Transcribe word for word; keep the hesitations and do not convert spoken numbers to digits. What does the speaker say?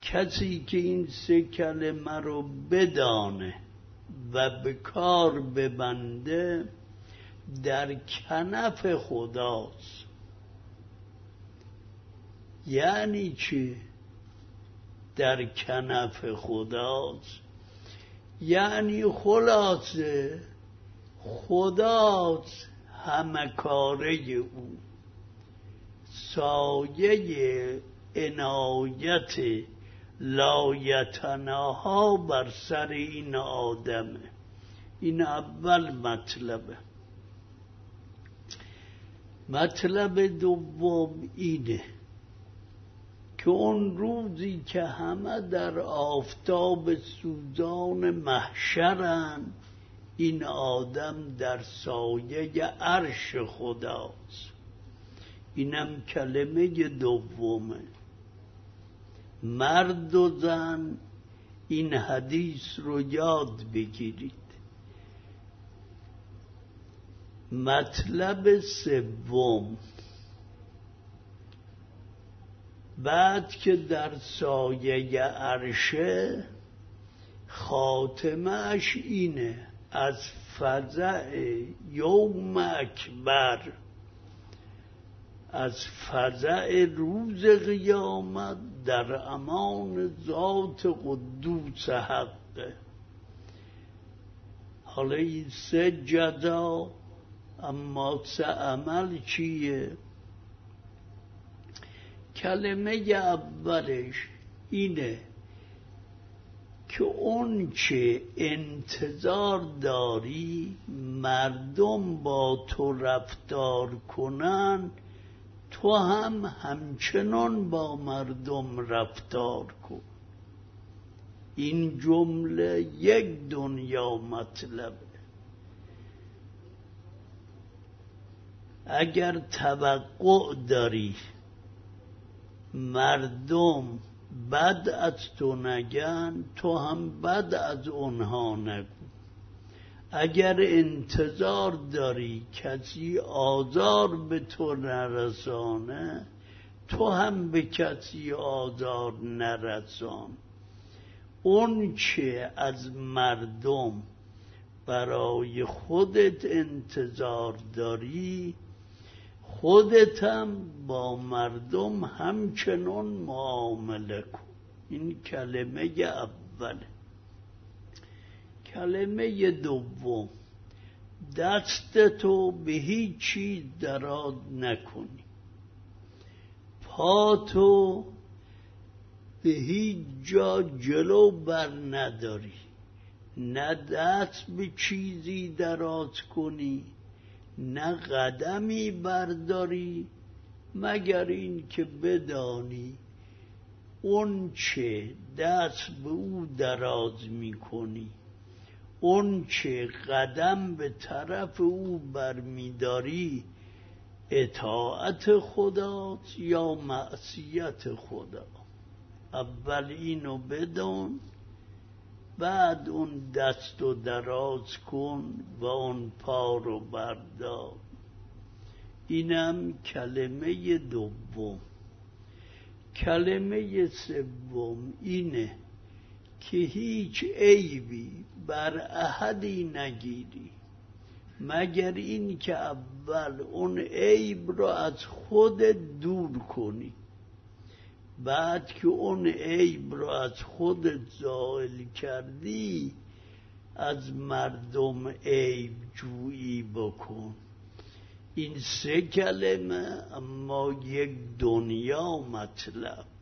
کسی که این سه کلمه رو بدانه و به کار ببنده در کنف خداست. یعنی چه در کنف خداست؟ یعنی خلاصه خداست همه کاره او، سایه عنایت لایتناها بر سر این آدمه. این اول مطلبه. مطلب دوم اینه که اون روزی که همه در آفتاب سوزان محشرن، این آدم در سایه عرش خداست. اینم کلمه دومه. مرد و زن این حدیث رو یاد بگیرید. مطلب سوم، بعد که در سایه عرشه، خاتمش اینه از فزع یوم اکبر، از فزع روز قیامت در امان ذات قدوس حقه. حالا این سه جزا، اما سه عمل چیه؟ کلمه اولش اینه که اون چه انتظار داری مردم با تو رفتار کنن، تو هم همچنان با مردم رفتار کن. این جمله یک دنیا مطلبه. اگر توقع داری مردم بد از تو نگن، تو هم بد از اونها نگو. اگر انتظار داری کسی آزار به تو نرسانه، تو هم به کسی آزار نرسان. اون چه از مردم برای خودت انتظار داری، خودت هم با مردم همچنان معامله کن. این کلمه اوله. کلمه دوم، دستتو به هیچ چیز دراز نکنی، پاتو به هیچ جا جلو بر نداری، نه دست به چیزی دراز کنی نه قدمی برداری، مگر این که بدانی اون چه دست به او دراز میکنی، اون چه قدم به طرف او برمیداری، اطاعت خداست یا معصیت خدا. اول اینو بدون، بعد اون دستو دراز کن و اون پا رو بردار. اینم کلمه دوم. کلمه سوم اینه که هیچ عیبی بر احدی نگیری، مگر این که اول اون عیب رو از خودت دور کنی. بعد که اون عیب رو از خودت زائل کردی، از مردم عیب جویی بکن. این سه کلمه اما یک دنیا مطلب.